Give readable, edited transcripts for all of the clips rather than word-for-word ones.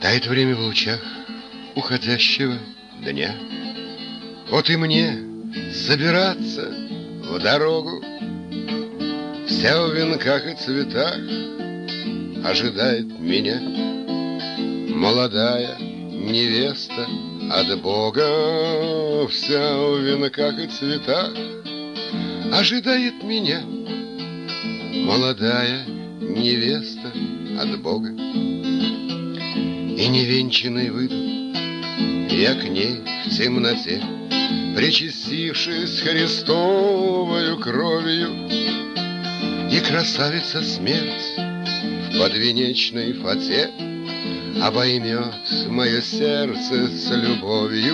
Тает время в лучах уходящего дня. Вот и мне собираться в дорогу. Вся в венках и цветах ожидает меня молодая невеста от Бога. Вся в венках и цветах ожидает меня молодая невеста от Бога. И невенчанной выйду я к ней в темноте, причастившись Христовою кровью. И красавица смерть в подвенечной фате обоймет мое сердце с любовью.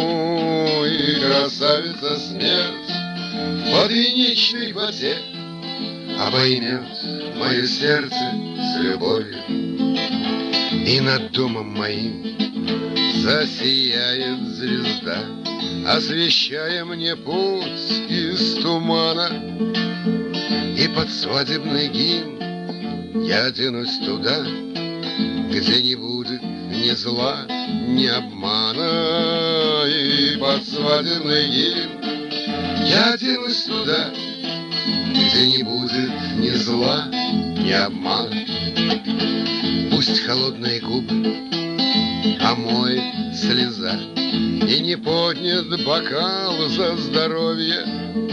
И красавица смерть в подвенечной фате обоймет мое сердце с любовью. И над домом моим засияет звезда, освещая мне путь из тумана. И под свадебный гимн я оденусь туда, где не будет ни зла, ни обмана. И под свадебный гимн я оденусь туда, где не будет ни зла, ни обмана. Пусть холодные губы омоет слеза, и не поднят бокал за здоровье.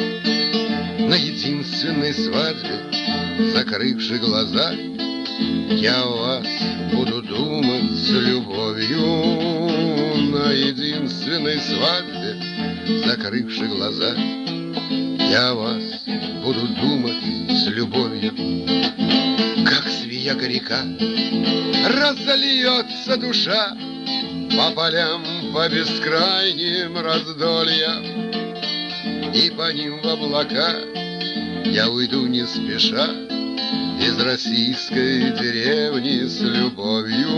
На единственной свадьбе, закрывши глаза, я о вас буду думать с любовью. На единственной свадьбе, закрывши глаза, я о вас буду думать с любовью. Как свия горяка разольется душа по полям, по бескрайним раздольям, и по ним в облака я уйду не спеша из российской деревни с любовью.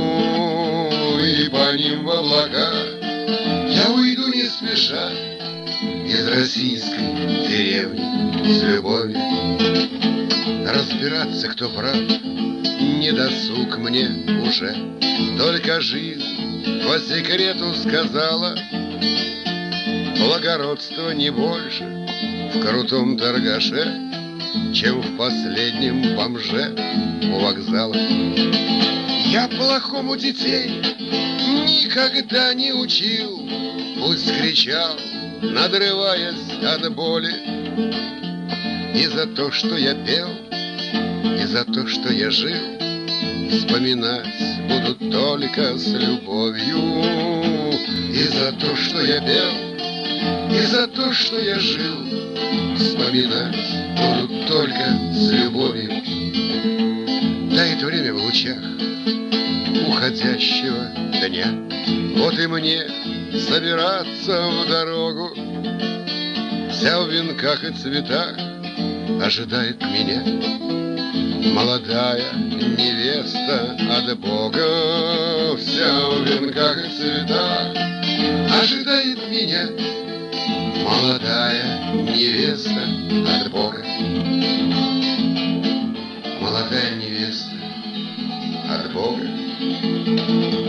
И по ним в облака я уйду не спеша из российской деревни с любовью. Разбираться, кто прав, не досуг мне уже. Только жизнь по секрету сказала: благородство не больше в крутом торгаше, чем в последнем бомже у вокзала. Я плохому детей никогда не учил, пусть кричал, надрываясь от боли. И за то, что я пел, и за то, что я жил, вспоминать будут только с любовью. И за то, что я пел, и за то, что я жил, вспоминать будут только с любовью. Тает время в лучах уходящего дня. Вот и мне собираться в дорогу. Вся в венках и цветах ожидает меня молодая невеста от Бога. Вся в венках и цветах ожидает меня молодая невеста от Бога. Молодая невеста от Бога.